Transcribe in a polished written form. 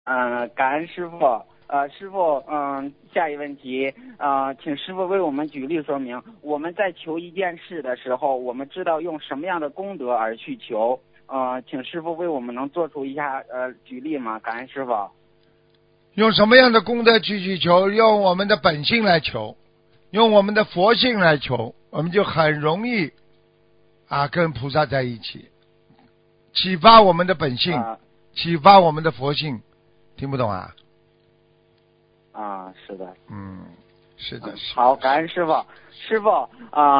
感恩师傅。师傅，下一个问题，请师傅为我们举例说明，我们在求一件事的时候，我们知道用什么样的功德而去求？请师傅为我们能做出一下举例吗？感恩师傅。 用什么样的功德去求？用我们的本性来求，用我们的佛性来求，我们就很容易跟菩萨在一起，启发我们的本性，启发我们的佛性。听不懂啊？ 是的。 是的。 好，感恩师傅。师傅